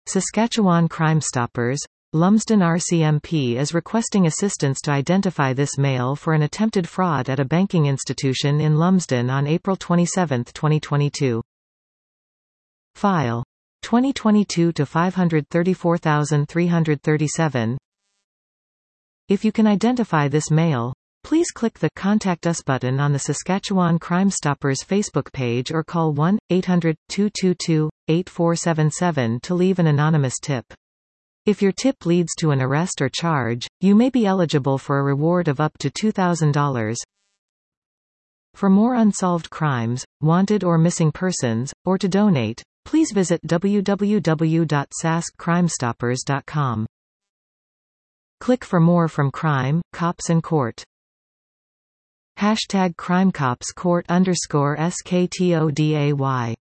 Saskatchewan Crime Stoppers, Lumsden RCMP is requesting assistance to identify this male for an attempted fraud at a banking institution in Lumsden on April 27, 2022. File 2022-534337. If you can identify this male, please click the Contact Us button on the Saskatchewan Crime Stoppers Facebook page or call 1-800-222-8477 to leave an anonymous tip. If your tip leads to an arrest or charge, you may be eligible for a reward of up to $2,000. For more unsolved crimes, wanted or missing persons, or to donate, please visit www.saskcrimestoppers.com. Click for more from Crime, Cops and Court. #CrimeCopsCourt_SKTODAY